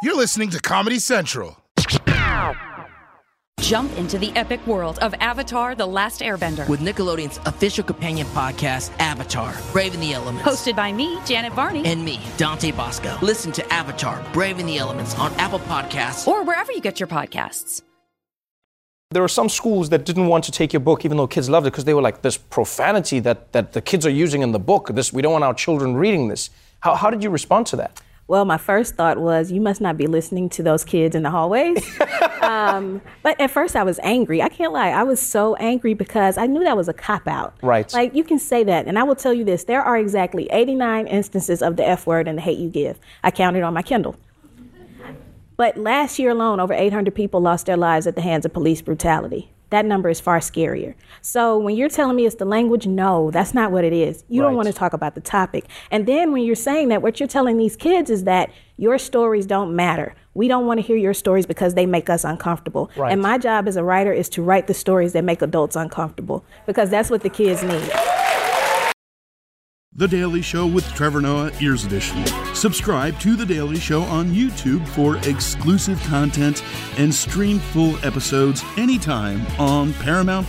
You're listening to Comedy Central. Jump into the epic world of Avatar: The Last Airbender. With Nickelodeon's official companion podcast, Avatar: Braving the Elements. Hosted by me, Janet Varney. And me, Dante Bosco. Listen to Avatar: Braving the Elements on Apple Podcasts. Or wherever you get your podcasts. There are some schools that didn't want to take your book even though kids loved it because they were like, this profanity that the kids are using in the book, we don't want our children reading this. How did you respond to that? Well, my first thought was, you must not be listening to those kids in the hallways. But at first I was angry. I can't lie. I was so angry because I knew that was a cop-out. Right. Like, you can say that. And I will tell you this. There are exactly 89 instances of the F word and the hate you give. I counted on my Kindle. But last year alone, over 800 people lost their lives at the hands of police brutality. That number is far scarier. So when you're telling me it's the language, no, that's not what it is. You don't want to talk about the topic. And then when you're saying that, what you're telling these kids is that your stories don't matter. We don't want to hear your stories because they make us uncomfortable. Right. And my job as a writer is to write the stories that make adults uncomfortable because that's what the kids need. The Daily Show with Trevor Noah, Ears Edition. Subscribe to The Daily Show on YouTube for exclusive content and stream full episodes anytime on Paramount+.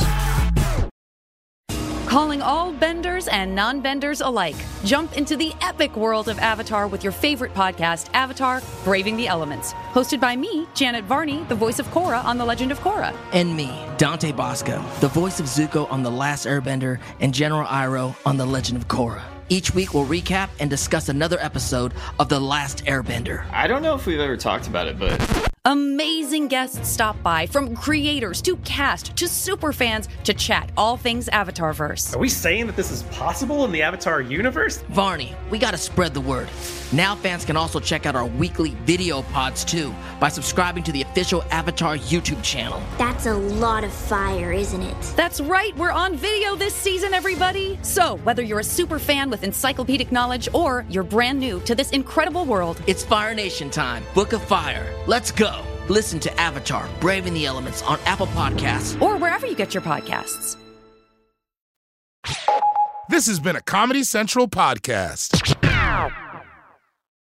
Calling all benders and non-benders alike. Jump into the epic world of Avatar with your favorite podcast, Avatar: Braving the Elements. Hosted by me, Janet Varney, the voice of Korra on The Legend of Korra. And me, Dante Bosco, the voice of Zuko on The Last Airbender and General Iroh on The Legend of Korra. Each week we'll recap and discuss another episode of The Last Airbender. I don't know if we've ever talked about it, but... Amazing guests stop by, from creators to cast to super fans to chat all things Avatarverse. Are we saying that this is possible in the Avatar universe? Varney, we gotta spread the word. Now fans can also check out our weekly video pods too by subscribing to the official Avatar YouTube channel. That's a lot of fire, isn't it? That's right, we're on video this season, everybody! So, whether you're a super fan with encyclopedic knowledge or you're brand new to this incredible world, it's Fire Nation time. Book of Fire. Let's go! Listen to Avatar: Braving the Elements on Apple Podcasts. Or wherever you get your podcasts. This has been a Comedy Central podcast.